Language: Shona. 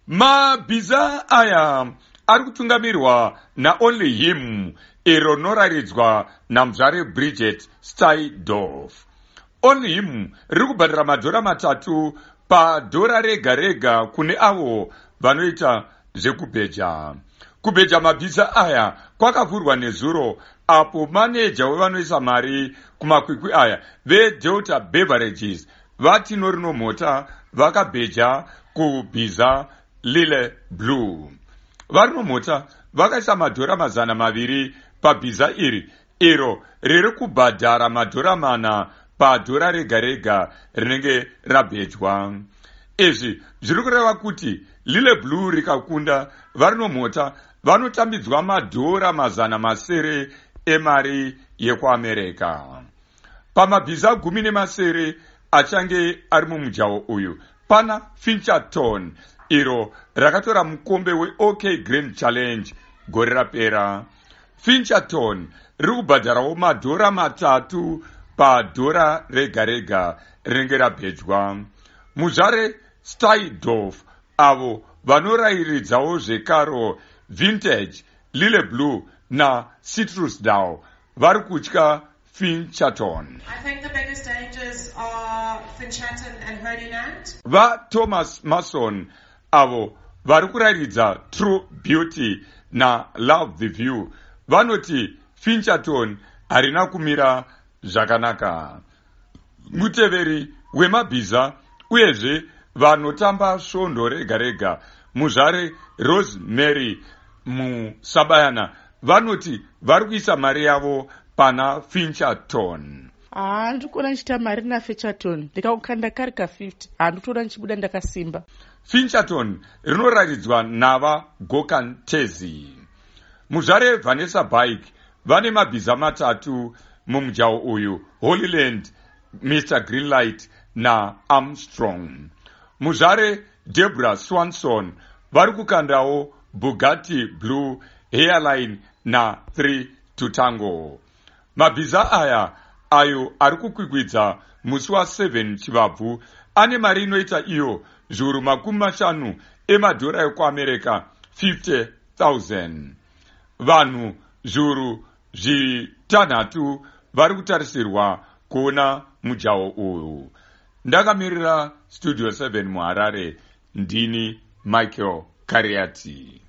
Mabhiza aya ari kutungamirwa naOnly Him, iro noraridzwa namzvare Bridget Steindorf. Only Him riri kubhadhira madhora $3 padhora rega rega kune avo vanoita zvekubheja. Kubheja mabhiza aya kwakavhurwa nezuro apo maneja wevanoisa mari kumakwikwi aya veDelta Beverages vati norino mhota vakabheja kubhiza Lille Blue. Varino mhota vakaisa madhora $200 pabhiza iri, iro riri kubhadhara madhora $4 padhora rega rega rinenge rabhejwa. Izvi zviri kureva kuti Lille Blue rikakunda, varino mhota vanotambidzwa madhora $700 emari yekuAmerika. Pamabhiza 17 achange ari mumujaho uyu pana Fincherton, iro rakatora mukombe weOK Grand Challenge gore rapera. Fincherton riri kubhadharawo madhora $3 padhora rega rega rinenge rabhejwa. Muzvare Steindorf avo vanorayiridzawo zvekaro Vintage, Lille Blue na Citrus Dow vari kutya Fincherton. I think the biggest dangers are Fincherton and Holy Land. Thomas Mason avo vari kurayiridza True Beauty na Love the View vanoti Fincherton harina kumira zvakanaka. Muteveri wemabhiza uyezve vanotamba svondo rega rega muzvare Rosemary muSabayana vanoti vari kuisa mari yavo pana Fincherton. Ndikuona ndichita mari naFincherton, ndikakukanda kari ka50, handikutoona ndichibuda ndakasimba. Fincherton rinoraridzwa navaGokantezi. Muzvare Vanessa Bike vane mabhiza 3 mumujaho uyu: Holy Land, Mr Greenlight na Armstrong. Muzvare Deborah Swanson vari kukandawo Bugatti Blue, Hairline na 3 to Tango. Mabhiza aya ayo ari kukwikwidza musi wa7 Chivabvu ane mari inoita iyo zviuru 50 emadhora ekuAmerika, 50,000. Vanhu zviuru 6 vari kutarisirwa kuona mujaho uyu. Ndakamirira Studio 7 muHarare, ndini Michael Kariati.